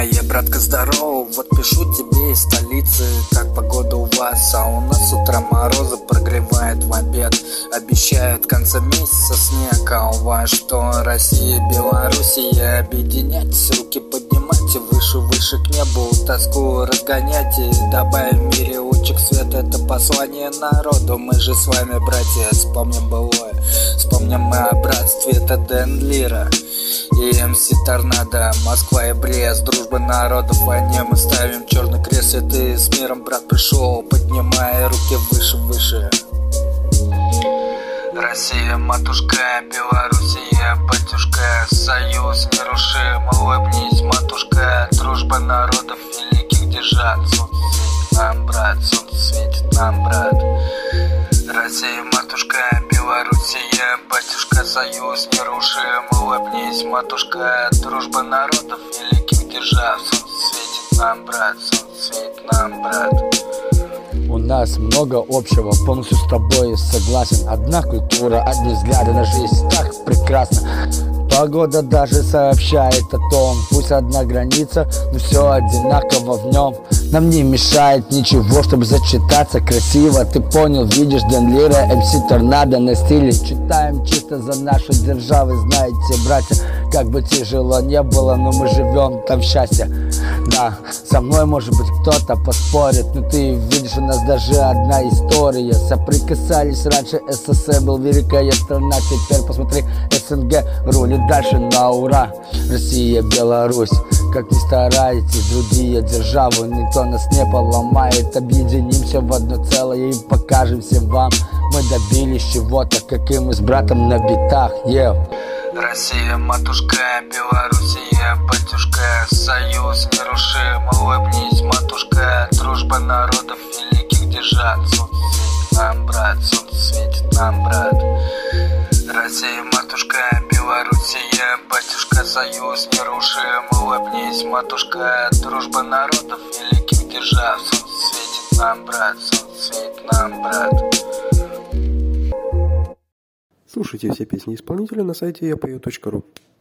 Братка, здорово, вот пишу тебе из столицы. Как погода у вас? А у нас с утра морозы прогревает в обед. Обещают в конце месяца снег. А у вас что? Россия, Белоруссия, объединяйтесь, руки поднимайте выше, выше к небу, тоску разгоняйте. Добавим в мире лучик света, это послание народу. Мы же с вами братья, вспомним былое, вспомним мы о братстве, это Дэн Лира и МС Торнадо, Москва и Брест, дружба народов в войне. Мы ставим черный крест, и ты с миром, брат, пришел. Поднимай руки выше, выше. Россия, матушка, Белоруссия, батюшка, союз нерушим. Улыбнись, матушка, дружба народов великих держат. Солнце светит нам, брат, солнце светит нам, брат. Россия, матушка, Белоруссия, батюшка, союз нерушим. Улыбнись, матушка, дружба народов великих держав. Солнце светит нам, брат, солнце светит нам, брат. У нас много общего, полностью с тобой согласен. Одна культура, одни взгляды на жизнь, так прекрасно. Погода даже сообщает о том, пусть одна граница, но все одинаково в нем. Нам не мешает ничего, чтобы зачитаться красиво. Ты понял, видишь, Дэн Лира, МС Торнадо на стиле. Читаем чисто за нашу державу, знаете, братья, как бы тяжело не было, но мы живем там в счастье. Да, со мной может быть кто-то поспорит, но ты видишь, у нас даже одна история. Соприкасались раньше, СССР был великая страна, теперь посмотри, СНГ рулит дальше на ура. Россия, Беларусь, как ни старайтесь, другие державы, никто нас не поломает. Объединимся в одно целое и покажем всем вам, мы добились чего-то, как и мы с братом на битах, Россия, матушка, Белоруссия, батюшка, союз нерушим. Улыбнись, матушка, дружба народов великих держат. Солнце светит нам, брат, солнце светит нам, брат. Россия, матушка, Белоруссия, батюшка, союз нерушим. Улыбнись, матушка, дружба народов великих держав. Солнце светит нам, брат, солнце светит нам, брат. Слушайте все песни исполнителя на сайте yapою.ru.